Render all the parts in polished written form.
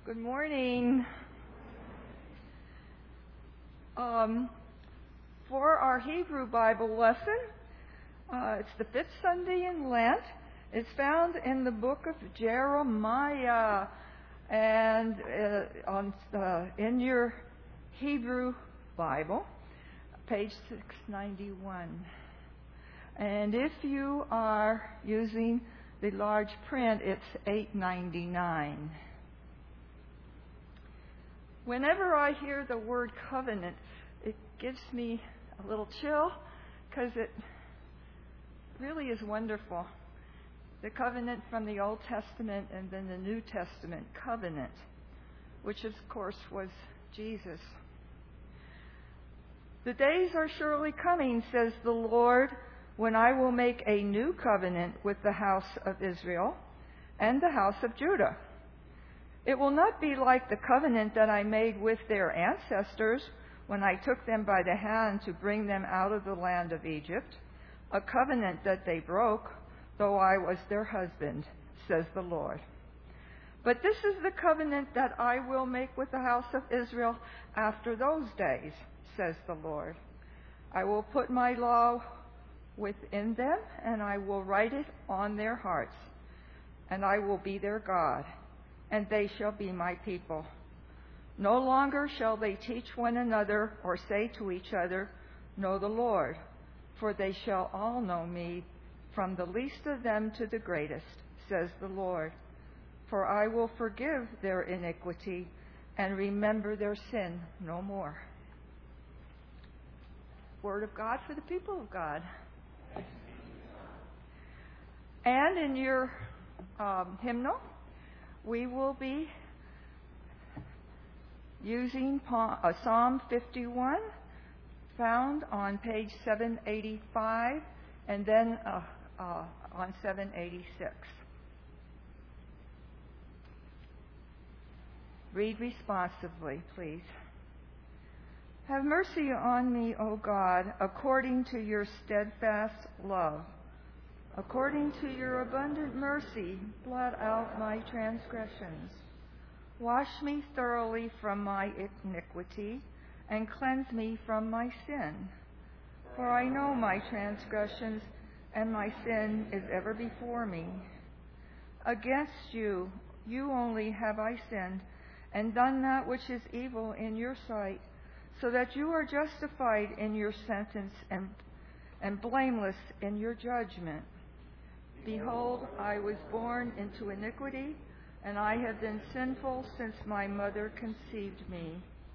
Good morning. For our Hebrew Bible lesson, it's the fifth Sunday in Lent. It's found in the book of Jeremiah, and in your Hebrew Bible, page 691. And if you are using the large print, it's $8.99. Whenever I hear the word covenant, it gives me a little chill because it really is wonderful. The covenant from the Old Testament and then the New Testament covenant, which of course was Jesus. The days are surely coming, says the Lord, when I will make a new covenant with the house of Israel and the house of Judah. It will not be like the covenant that I made with their ancestors when I took them by the hand to bring them out of the land of Egypt, a covenant that they broke, though I was their husband, says the Lord. But this is the covenant that I will make with the house of Israel after those days, says the Lord. I will put my law within them, and I will write it on their hearts, and I will be their God, and they shall be my people. No longer shall they teach one another or say to each other, know the Lord, for they shall all know me, from the least of them to the greatest, says the Lord. For I will forgive their iniquity and remember their sin no more. Word of God for the people of God. And in your hymnal, we will be using Psalm 51, found on page 785, and then on 786. Read responsively, please. Have mercy on me, O God, according to your steadfast love. According to your abundant mercy, blot out my transgressions. Wash me thoroughly from my iniquity, and cleanse me from my sin. For I know my transgressions, and my sin is ever before me. Against you, you only have I sinned, and done that which is evil in your sight, so that you are justified in your sentence and blameless in your judgment. Behold, I was born into iniquity, and I have been sinful since my mother conceived me.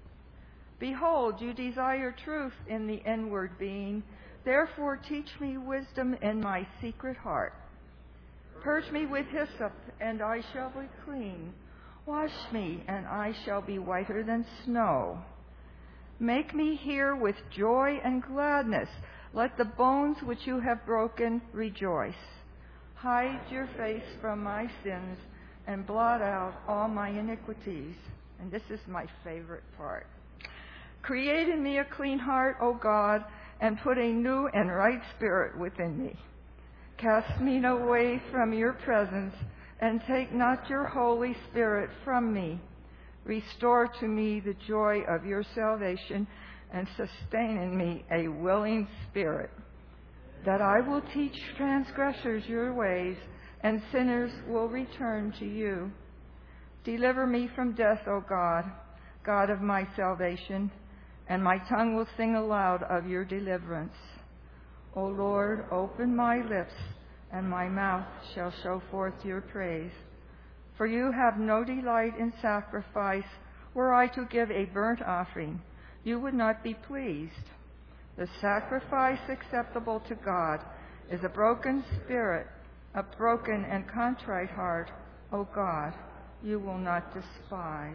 Behold, you desire truth in the inward being. Therefore teach me wisdom in my secret heart. Purge me with hyssop, and I shall be clean. Wash me, and I shall be whiter than snow. Make me hear with joy and gladness. Let the bones which you have broken rejoice. Hide your face from my sins and blot out all my iniquities. And this is my favorite part. Create in me a clean heart, O God, and put a new and right spirit within me. Cast me away from your presence, and take not your Holy Spirit from me. Restore to me the joy of your salvation, and sustain in me a willing spirit, that I will teach transgressors your ways, and sinners will return to you. Deliver me from death, O God, God of my salvation, and my tongue will sing aloud of your deliverance. O Lord, open my lips, and my mouth shall show forth your praise. For you have no delight in sacrifice. Were I to give a burnt offering, you would not be pleased. The sacrifice acceptable to God is a broken spirit, a broken and contrite heart. O God, you will not despise.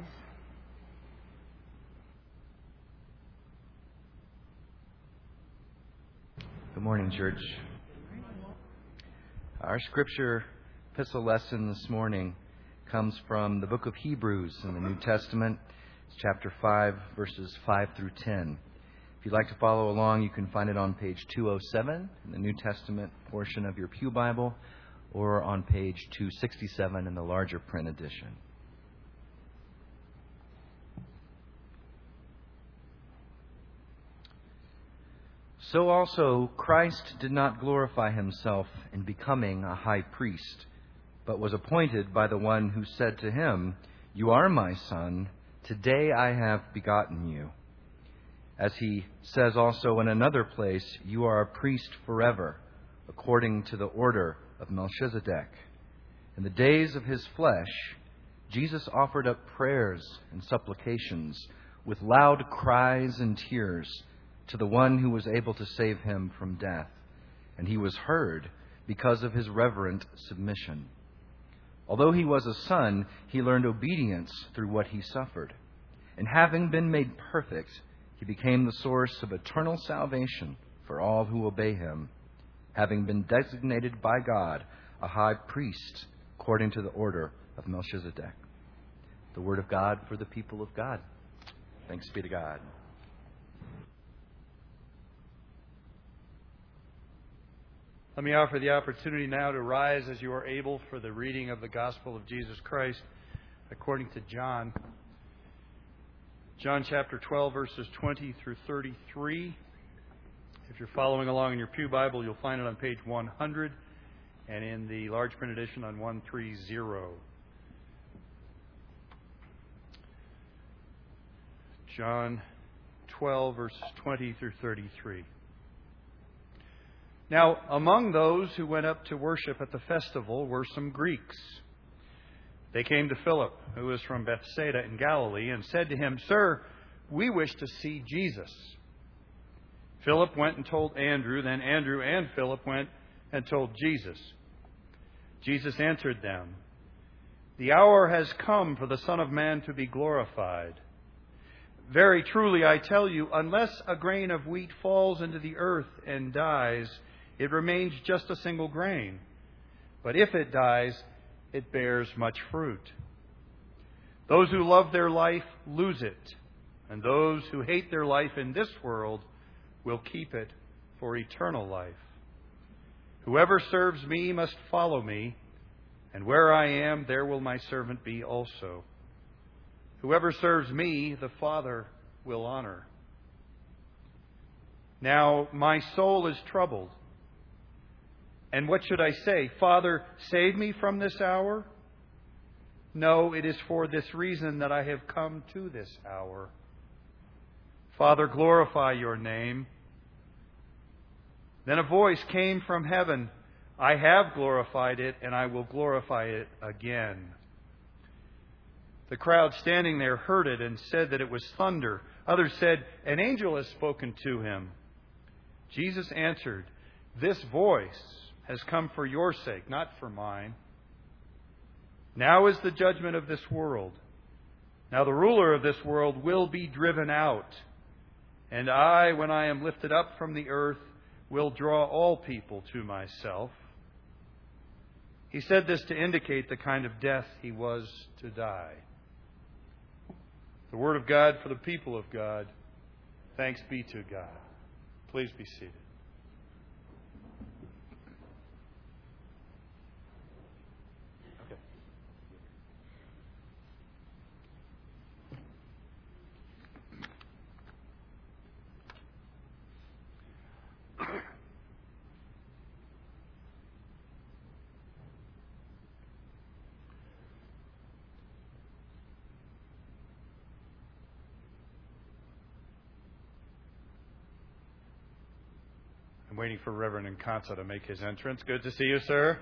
Good morning, church. Our scripture epistle lesson this morning comes from the book of Hebrews in the New Testament. It's chapter 5, verses 5 through 10. If you'd like to follow along, you can find it on page 207 in the New Testament portion of your Pew Bible, or on page 267 in the larger print edition. So also Christ did not glorify himself in becoming a high priest, but was appointed by the one who said to him, "You are my son, today I have begotten you." As he says also in another place, "You are a priest forever, according to the order of Melchizedek." In the days of his flesh, Jesus offered up prayers and supplications with loud cries and tears to the one who was able to save him from death, and he was heard because of his reverent submission. Although he was a son, he learned obedience through what he suffered. And having been made perfect, he became the source of eternal salvation for all who obey him, having been designated by God a high priest according to the order of Melchizedek. The word of God for the people of God. Thanks be to God. Let me offer the opportunity now to rise as you are able for the reading of the Gospel of Jesus Christ according to John. John chapter 12, verses 20 through 33. If you're following along in your pew Bible, you'll find it on page 100 and in the large print edition on 130. John 12, verses 20 through 33. Now, among those who went up to worship at the festival were some Greeks. They came to Philip, who was from Bethsaida in Galilee, and said to him, "Sir, we wish to see Jesus." Philip went and told Andrew. Then Andrew and Philip went and told Jesus. Jesus answered them, "The hour has come for the Son of Man to be glorified. Very truly, I tell you, unless a grain of wheat falls into the earth and dies, it remains just a single grain. But if it dies, it bears much fruit. Those who love their life lose it, and those who hate their life in this world will keep it for eternal life. Whoever serves me must follow me, and where I am, there will my servant be also. Whoever serves me, the Father will honor. Now my soul is troubled. And what should I say? Father, save me from this hour? No, it is for this reason that I have come to this hour. Father, glorify your name." Then a voice came from heaven, "I have glorified it, and I will glorify it again." The crowd standing there heard it and said that it was thunder. Others said, "An angel has spoken to him." Jesus answered, "This voice has come for your sake, not for mine. Now is the judgment of this world. Now the ruler of this world will be driven out. And I, when I am lifted up from the earth, will draw all people to myself." He said this to indicate the kind of death he was to die. The word of God for the people of God. Thanks be to God. Please be seated. I'm waiting for Reverend Nkansa to make his entrance. Good to see you, sir.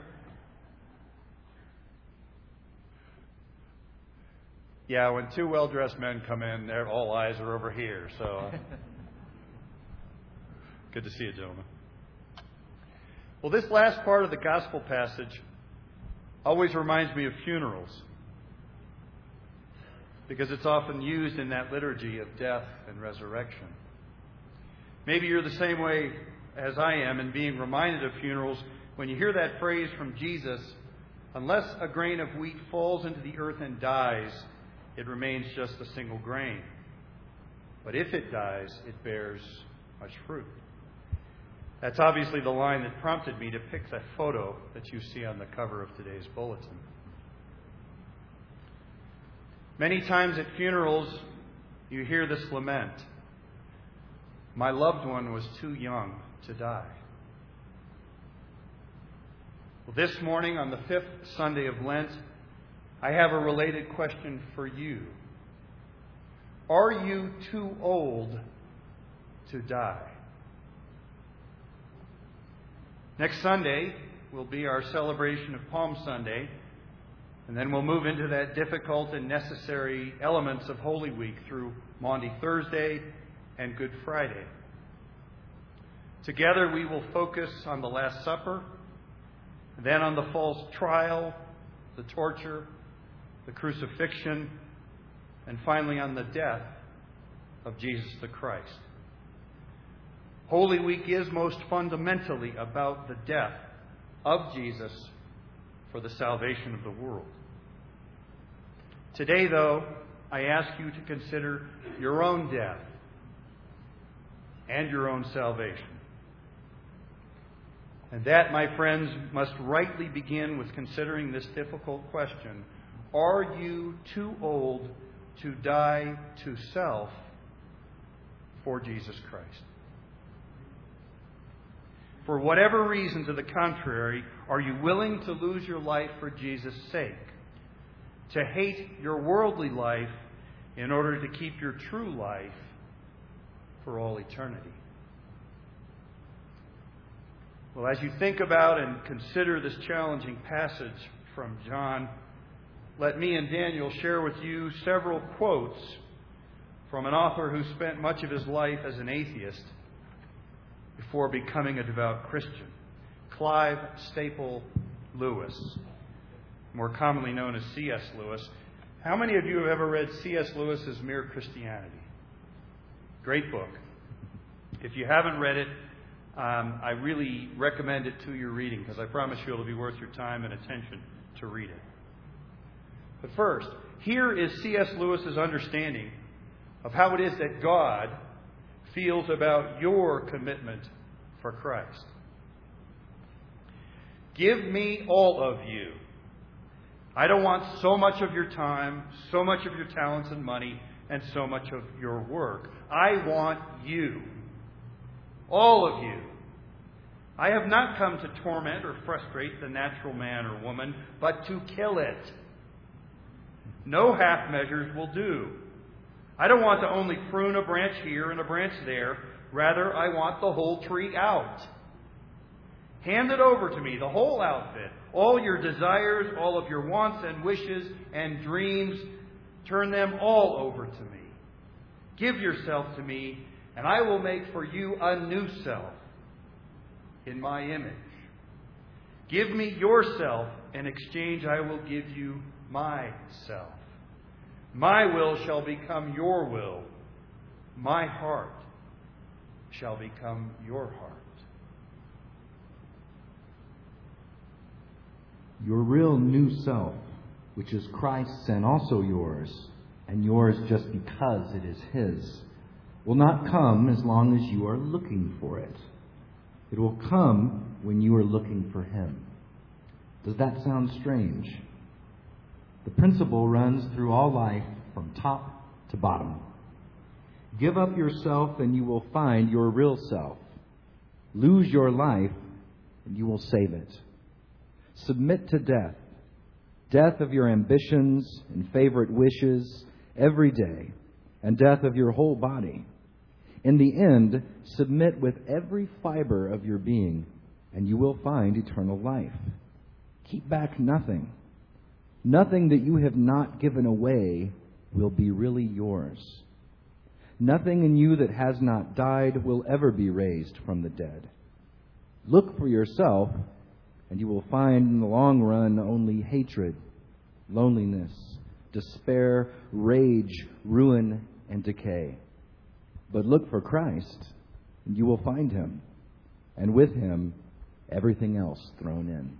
Yeah, when two well-dressed men come in, all eyes are over here. So, good to see you, gentlemen. Well, this last part of the gospel passage always reminds me of funerals, because it's often used in that liturgy of death and resurrection. Maybe you're the same way as I am in being reminded of funerals when you hear that phrase from Jesus, "Unless a grain of wheat falls into the earth and dies, it remains just a single grain. But if it dies, it bears much fruit." That's obviously the line that prompted me to pick that photo that you see on the cover of today's bulletin. Many times at funerals, you hear this lament. My loved one was too young to die. Well, this morning, on the 5th Sunday of Lent, I have a related question for you. Are you too old to die? Next Sunday will be our celebration of Palm Sunday, and then we'll move into that difficult and necessary elements of Holy Week through Maundy Thursday and Good Friday. Together we will focus on the Last Supper, then on the false trial, the torture, the crucifixion, and finally on the death of Jesus the Christ. Holy Week is most fundamentally about the death of Jesus for the salvation of the world. Today, though, I ask you to consider your own death and your own salvation. And that, my friends, must rightly begin with considering this difficult question. Are you too old to die to self for Jesus Christ? For whatever reason to the contrary, are you willing to lose your life for Jesus' sake? To hate your worldly life in order to keep your true life for all eternity? Well, as you think about and consider this challenging passage from John, let me and Daniel share with you several quotes from an author who spent much of his life as an atheist before becoming a devout Christian, Clive Staple Lewis, more commonly known as C.S. Lewis. How many of you have ever read C.S. Lewis's Mere Christianity? Great book. If you haven't read it, I really recommend it to your reading, because I promise you it'll be worth your time and attention to read it. But first, here is C.S. Lewis's understanding of how it is that God feels about your commitment for Christ. Give me all of you. I don't want so much of your time, so much of your talents and money, and so much of your work. I want you. All of you. I have not come to torment or frustrate the natural man or woman, but to kill it. No half measures will do. I don't want to only prune a branch here and a branch there. Rather, I want the whole tree out. Hand it over to me, the whole outfit. All your desires, all of your wants and wishes and dreams, turn them all over to me. Give yourself to me, and I will make for you a new self in my image. Give me yourself, in exchange I will give you myself. My will shall become your will. My heart shall become your heart. Your real new self, which is Christ's and also yours, and yours just because it is His, will not come as long as you are looking for it. It will come when you are looking for Him. Does that sound strange? The principle runs through all life from top to bottom. Give up yourself and you will find your real self. Lose your life and you will save it. Submit to death. Death of your ambitions and favorite wishes every day, and death of your whole body. In the end, submit with every fiber of your being, and you will find eternal life. Keep back nothing. Nothing that you have not given away will be really yours. Nothing in you that has not died will ever be raised from the dead. Look for yourself, and you will find in the long run only hatred, loneliness, despair, rage, ruin, and decay. But look for Christ, and you will find Him, and with Him, everything else thrown in.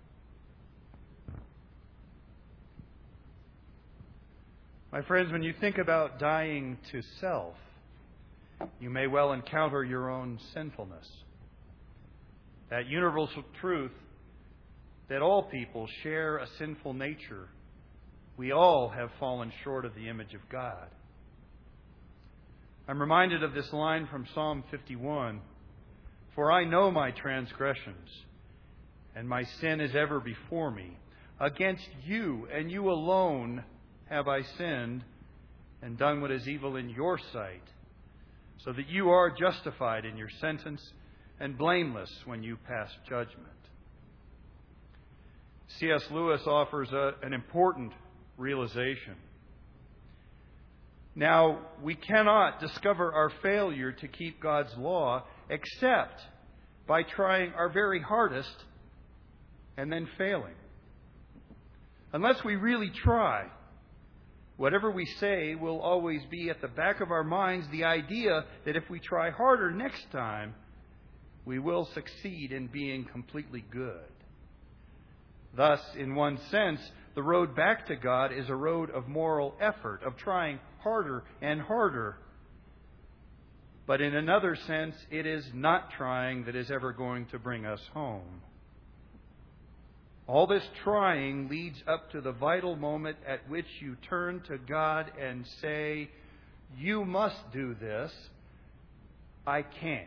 My friends, when you think about dying to self, you may well encounter your own sinfulness. That universal truth that all people share a sinful nature. We all have fallen short of the image of God. I'm reminded of this line from Psalm 51. For I know my transgressions, and my sin is ever before me. Against you and you alone have I sinned and done what is evil in your sight, so that you are justified in your sentence and blameless when you pass judgment. C.S. Lewis offers an important realization. Now, we cannot discover our failure to keep God's law except by trying our very hardest and then failing. Unless we really try, whatever we say will always be at the back of our minds the idea that if we try harder next time, we will succeed in being completely good. Thus, in one sense, the road back to God is a road of moral effort, of trying harder and harder. But in another sense, it is not trying that is ever going to bring us home. All this trying leads up to the vital moment at which you turn to God and say, you must do this. I can't.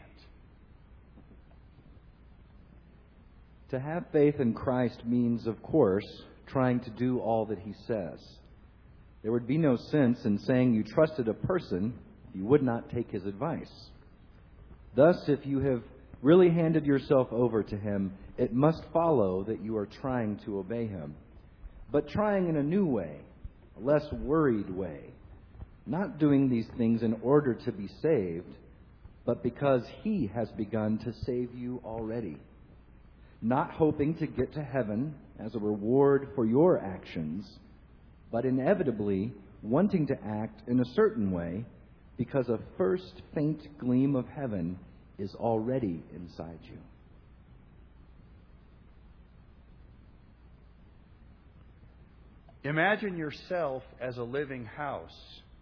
To have faith in Christ means, of course, trying to do all that He says. There would be no sense in saying you trusted a person if you would not take his advice. Thus, if you have really handed yourself over to Him, it must follow that you are trying to obey Him. But trying in a new way, a less worried way. Not doing these things in order to be saved, but because He has begun to save you already. Not hoping to get to heaven as a reward for your actions, but inevitably wanting to act in a certain way because a first faint gleam of heaven is already inside you. Imagine yourself as a living house.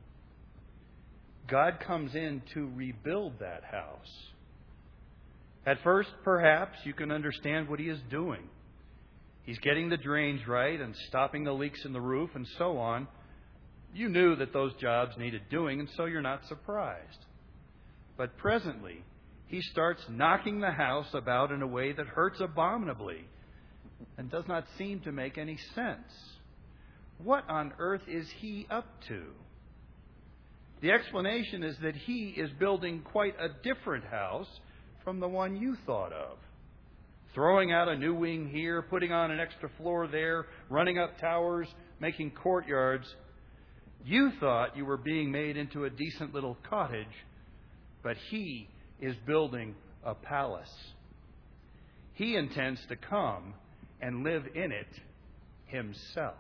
God comes in to rebuild that house. At first, perhaps, you can understand what He is doing. He's getting the drains right and stopping the leaks in the roof and so on. You knew that those jobs needed doing, and so you're not surprised. But presently, He starts knocking the house about in a way that hurts abominably and does not seem to make any sense. What on earth is He up to? The explanation is that He is building quite a different house from the one you thought of. Throwing out a new wing here, putting on an extra floor there, running up towers, making courtyards. You thought you were being made into a decent little cottage, but He is building a palace. He intends to come and live in it Himself.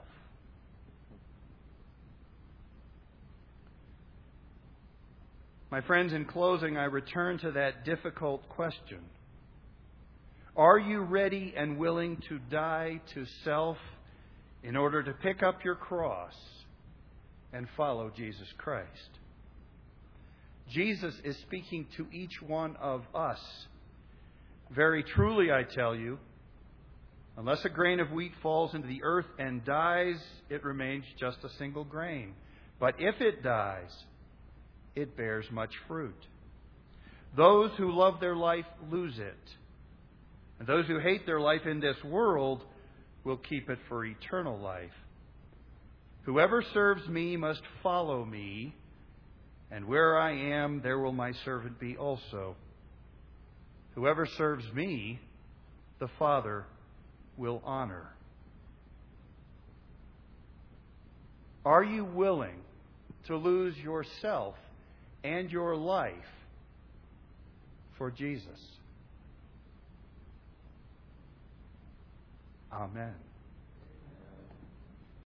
My friends, in closing, I return to that difficult question. Are you ready and willing to die to self in order to pick up your cross and follow Jesus Christ? Jesus is speaking to each one of us. Very truly, I tell you, unless a grain of wheat falls into the earth and dies, it remains just a single grain. But if it dies, it bears much fruit. Those who love their life lose it. And those who hate their life in this world will keep it for eternal life. Whoever serves me must follow me, and where I am, there will my servant be also. Whoever serves me, the Father will honor. Are you willing to lose yourself and your life for Jesus? Amen.